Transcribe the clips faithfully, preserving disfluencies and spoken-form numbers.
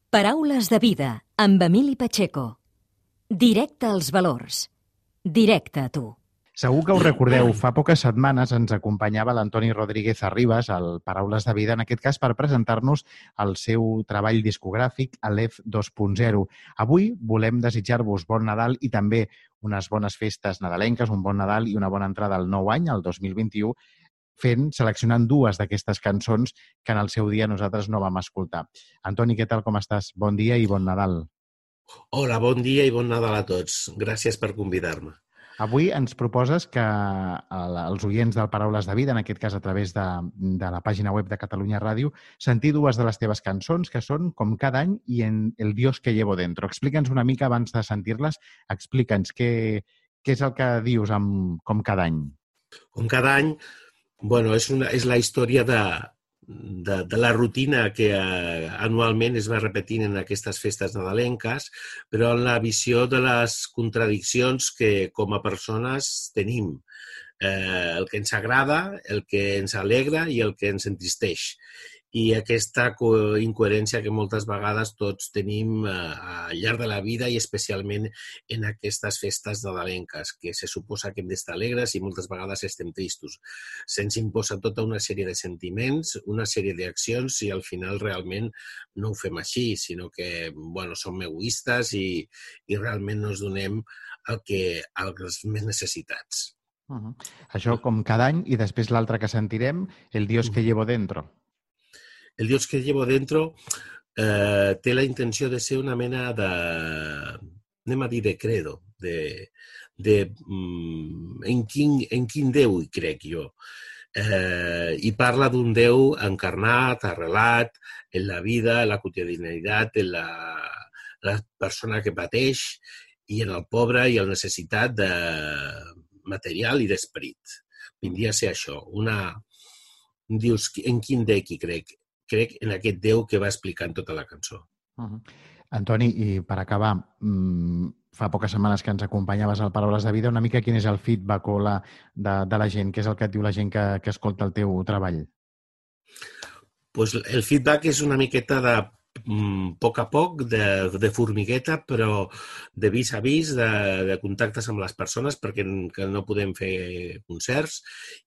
Paraules de vida, amb Emili Pacheco. Directe als valors. Directe a tu. Segur que us recordeu, fa poques setmanes ens acompanyava l'Antoni Rodríguez Arribas al Paraules de Vida, en aquest cas per presentar-nos el seu treball discogràfic, Aleph dos punt zero. Avui volem desitjar-vos bon Nadal i també unes bones festes nadalenques, un bon Nadal i una bona entrada al nou any, el dos mil vint-i-u, fent, seleccionant dues d'aquestes cançons que en el seu dia nosaltres no vam escoltar. Antoni, què tal, com estàs? Bon dia i bon Nadal. Hola, bon dia i bon Nadal a tots. Gràcies per convidar-me. Avui ens proposes que els oients del Paraules de Vida, en aquest cas a través de, de la pàgina web de Catalunya Ràdio, sentir dues de les teves cançons, que són Com cada any i en El Dios que llevo dentro. Explica'ns una mica abans de sentir-les, explica'ns què, què és el que dius amb Com cada any. Com cada any, bueno, és, una, és la història de, de, de la rutina que eh, anualment es va repetint en aquestes festes nadalenques, però en la visió de les contradiccions que com a persones tenim. Eh, el que ens agrada, el que ens alegra i el que ens entristeix. I aquesta incoherència que moltes vegades tots tenim al llarg de la vida i especialment en aquestes festes nadalenques, que se suposa que hem d'estar alegres i moltes vegades estem tristos. Se'ns imposa tota una sèrie de sentiments, una sèrie d'accions i al final realment no ho fem així, sinó que bueno, som egoistes i, i realment no ens donem el que, els més necessitats. Uh-huh. Això com cada any i després l'altre que sentirem, El Dios que llevo dentro. El Dios que llevo dentro eh, té la intenció de ser una mena de, anem a dir, de credo, de, de mm, en, quin, en quin Déu hi crec jo. Eh, I parla d'un Déu encarnat, arrelat, en la vida, en la quotidianitat, en la, la persona que pateix i en el pobre i el necessitat de material i d'esperit. Vindria a ser això, una... Dius, en quin Déu hi crec? Crec en aquest Déu que va explicant tota la cançó. Uh-huh. Antoni, i per acabar, mmm, fa poques setmanes que ens acompanyaves al Paraules de Vida, una mica quin és el feedback o la, de, de la gent? Què és el que et diu la gent que, que escolta el teu treball? Pues el feedback és una miqueta de a poc a poc, de, de formigueta, però de vis a vis, de, de contactes amb les persones, perquè que no podem fer concerts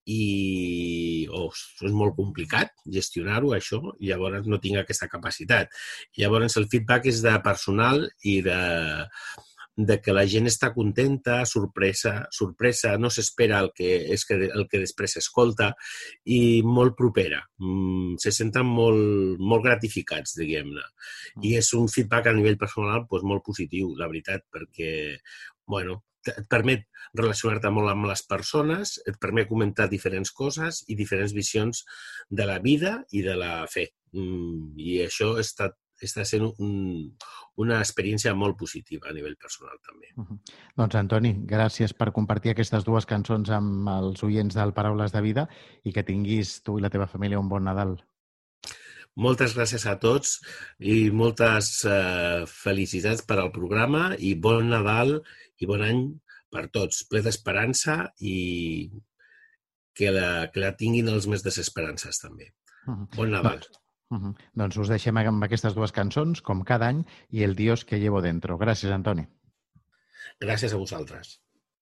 i oh, és molt complicat gestionar-ho, això, i llavors no tinc aquesta capacitat. Llavors el feedback és de personal i de, de que la gent està contenta, sorpresa, sorpresa no s'espera el que, és que, el que després s'escolta i molt propera. Mm, se senten molt, molt gratificats, diguem-ne. I és un feedback a nivell personal doncs, molt positiu, la veritat, perquè bueno, et permet relacionar-te molt amb les persones, et permet comentar diferents coses i diferents visions de la vida i de la fe. Mm, I això ha estat està sent un, una experiència molt positiva a nivell personal, també. Uh-huh. Doncs, Antoni, gràcies per compartir aquestes dues cançons amb els oients del Paraules de Vida i que tinguis tu i la teva família un bon Nadal. Moltes gràcies a tots i moltes eh, felicitats per al programa i bon Nadal i bon any per tots, ple d'esperança i que la, que la tinguin els més desesperances, també. Uh-huh. Bon Nadal. Doncs... Uh-huh. Doncs us deixem amb aquestes dues cançons, Com cada any i El Dios que llevo dentro. Gràcies, Antoni. Gràcies a vosaltres.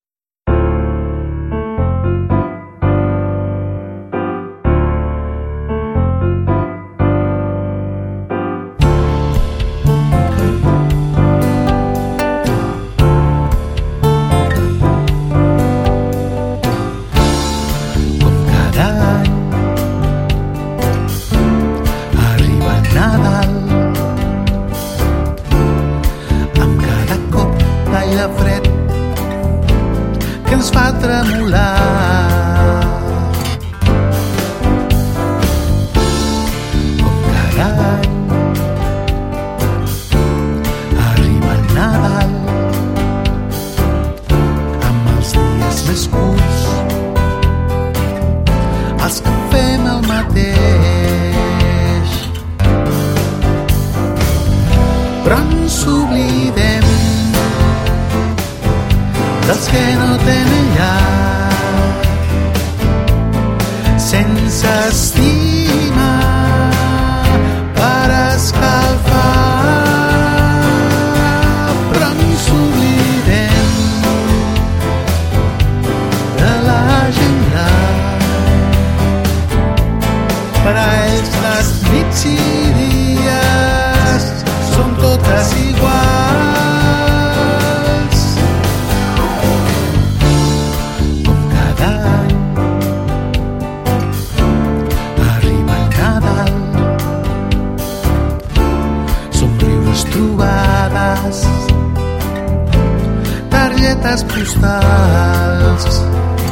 Ens fa tremolar. Com cada any arriba el Nadal amb els dies més curts, els que fem el mateix, però ens oblidem dels que no tenen llar, sense estima per escalfar. les trobades, targetes postals,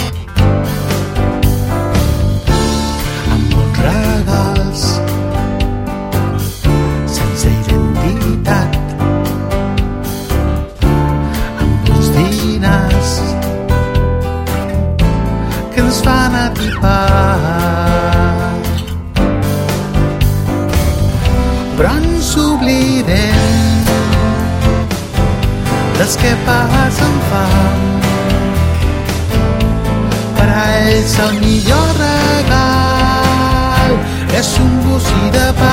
amb molts regals, sense identitat, amb uns dinars que ens fan atipar. Però ens oblidem dels que passen fam. Per a ells el millor regal és un bocí de pa.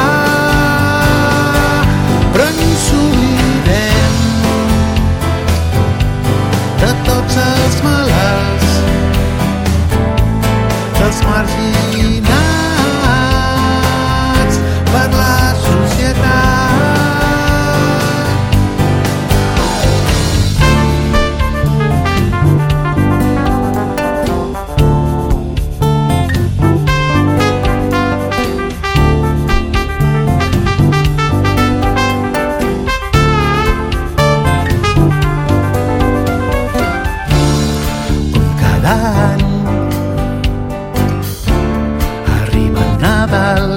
Però ens oblidem de tots els malalts, dels marginats per la societat. Com cada any arriba el Nadal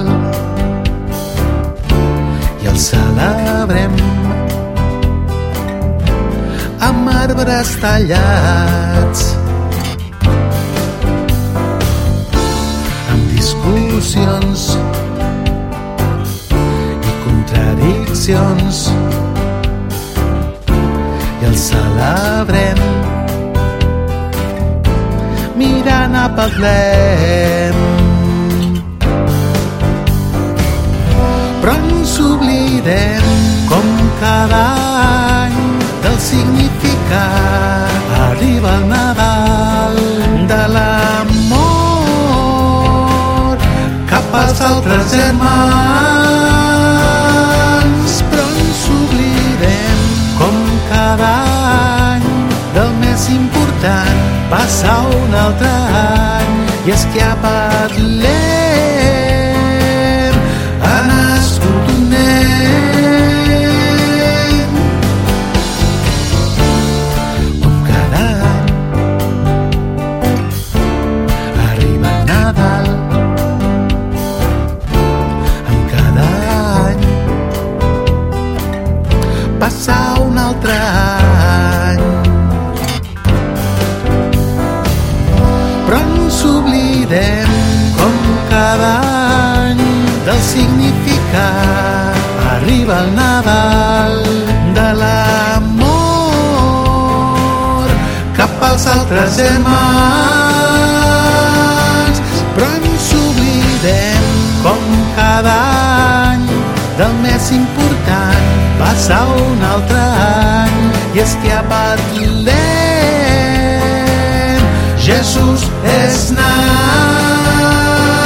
i el celebrem amb arbres tallats, amb discussions i contradiccions, i el celebrem mirant a Betlem. Però ens oblidem, com cada any, del significat. Arriba el Nadal de l'amor cap als altres germans. Però ens oblidem, com cada any, del més important. Passa un altre any i és que a Betlem ha nascut un nen. Com cada any arriba el Nadal, amb cada any passa un altre any. Però ens oblidem, com cada any, del significat. Arriba el Nadal de l'amor cap als altres germans. Però ens oblidem, com cada any, del més important. Passa un altre any i és que a Betlem Jesús és nat.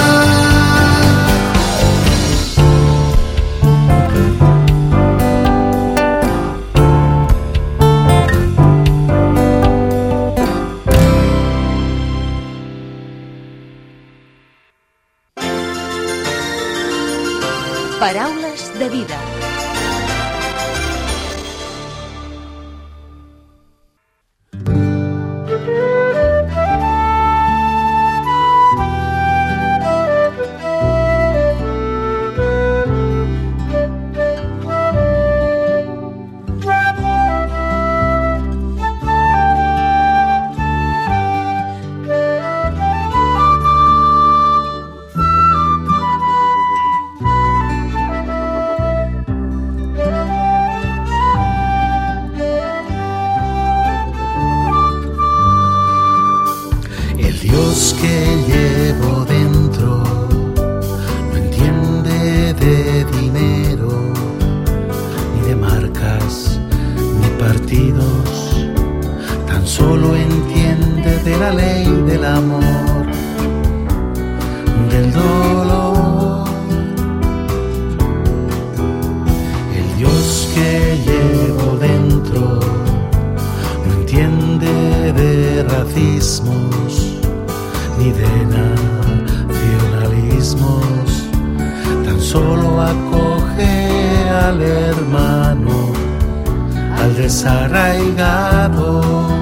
Paraules de vida. Dios que llevo dentro no entiende de dinero, ni de marcas, ni partidos, tan solo entiende de la ley del amor, del dolor. El Dios que llevo dentro no entiende de racismos ni de nacionalismos, tan solo acoge a al hermano, al desarraigado.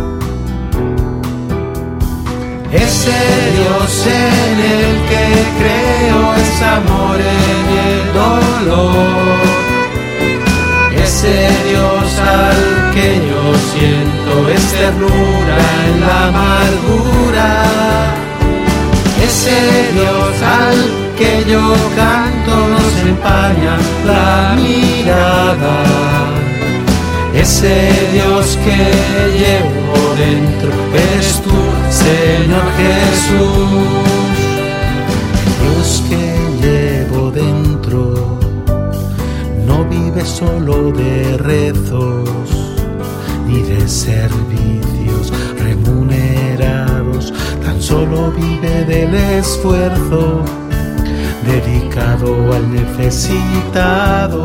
Ese Dios en el que creo es amor en el dolor. Ese Dios al que yo siento es ternura en la amargura. Ese Dios al que yo canto nos empaña la mirada. Ese Dios que llevo dentro eres tú, Señor Jesús. Dios que llevo dentro no vive solo de rezos ni de servicios remunerados, tan solo vive del esfuerzo dedicado al necesitado.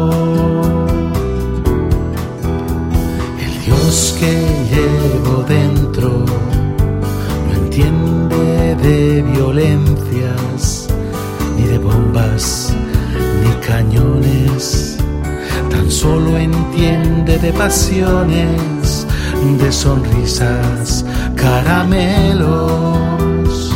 El Dios que llevo dentro no entiende de violencias, ni de bombas, ni cañones, tan solo entiende de pasiones, de sonrisas, caramelos.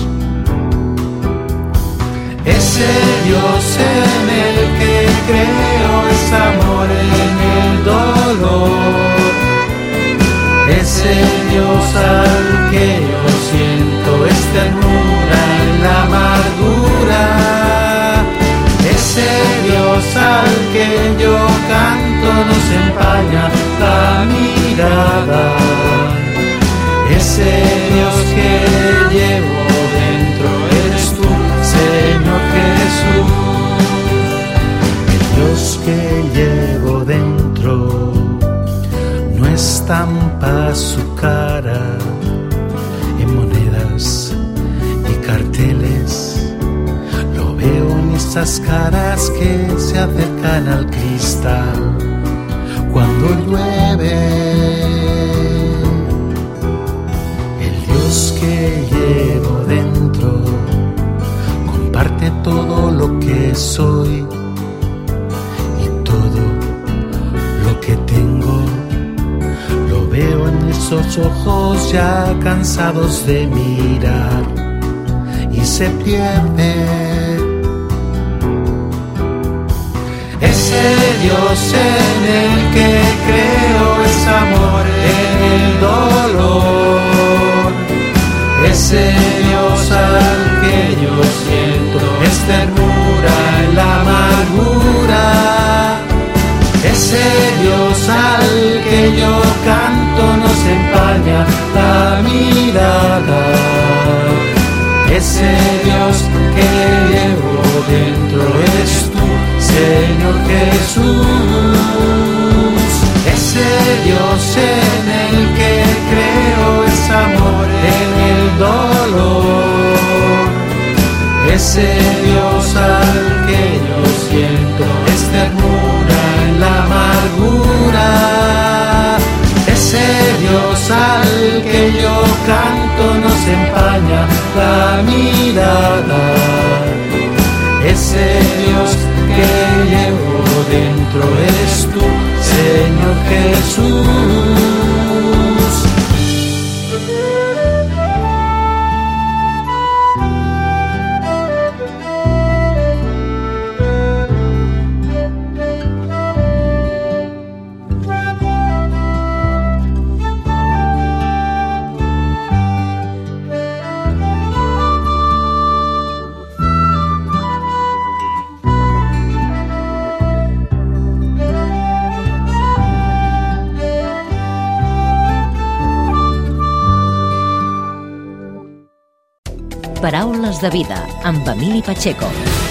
Ese Dios en el que creo es amor en el dolor. Ese Dios al que yo siento es ternura en la amargura. Ese Dios al que yo canto nos empaña la mirada. Ese Dios que llevo dentro eres tú, Señor Jesús. El Dios que llevo dentro no estampa su cara en monedas y carteles. Lo veo en esas caras que se acercan al cristal cuando llueve. El Dios que llevo dentro comparte todo lo que soy y todo lo que tengo. Lo veo en esos ojos ya cansados de mirar y se pierde. Ese Dios en el que creo es amor en el dolor. Ese Dios al que yo siento es ternura en la amargura. Ese Dios al que yo canto nos empaña la mirada. Ese Dios que llevo dentro eres tú, Señor Jesús. Ese Dios en el que creo es amor en el dolor. Ese Dios al que yo siento es ternura en la amargura. Ese Dios al que yo canto nos empaña la mirada. Ese Dios que llevo dentro eres tú, Señor Jesús. Paraules de vida, amb Emili Pacheco.